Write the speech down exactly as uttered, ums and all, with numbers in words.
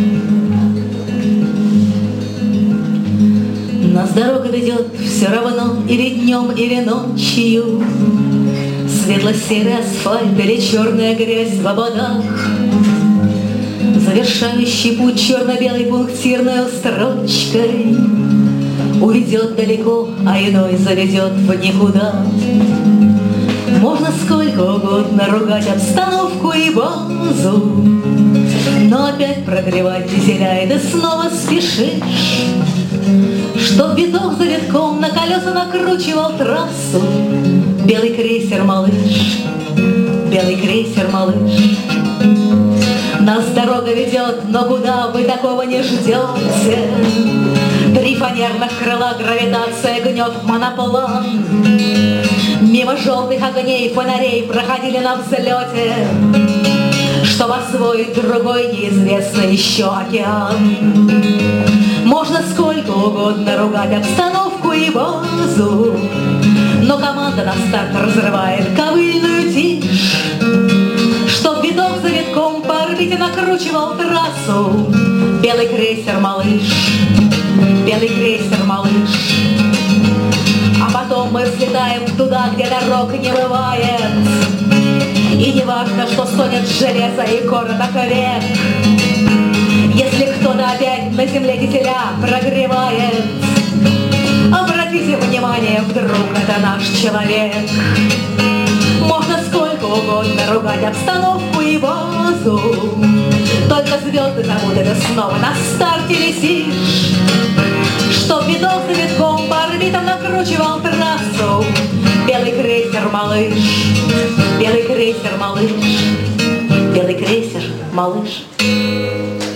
Нас дорога ведет все равно или днем, или ночью. Светло-серый асфальт или черная грязь в ободах, завершающий путь черно-белой пунктирной строчкой уведет далеко, а иной заведет в никуда. Можно сколько угодно ругать обстановку и базу, но опять прогревать дизеля, и ты снова спешишь, чтоб виток за витком на колеса накручивал трассу белый крейсер «Малыш», белый крейсер «Малыш». Нас дорога ведет, но куда вы такого не ждете? Три фанерных крыла, гравитация гнет моноплан. Мимо желтых огней, фонарей проходили на взлете, чтоб освоить другой неизвестный еще океан. Можно сколько угодно ругать обстановку и базу, но команда на старт разрывает ковыльную тишь, чтоб виток за витком по орбите накручивал трассу белый крейсер «Малыш», белый крейсер «Малыш». А потом мы взлетаем туда, где дорог не бывает, и не важно, что стонет железо и короток век. Если кто-то опять на земле дизеля прогревает, обратите внимание, вдруг это наш человек. Можно сколько угодно ругать обстановку и базу, только звезды зовут, это снова на старте летишь, чтоб виток за витком по орбитам накручивал трассу белый крейсер «Малыш», белый крейсер «Малыш», белый крейсер «Малыш».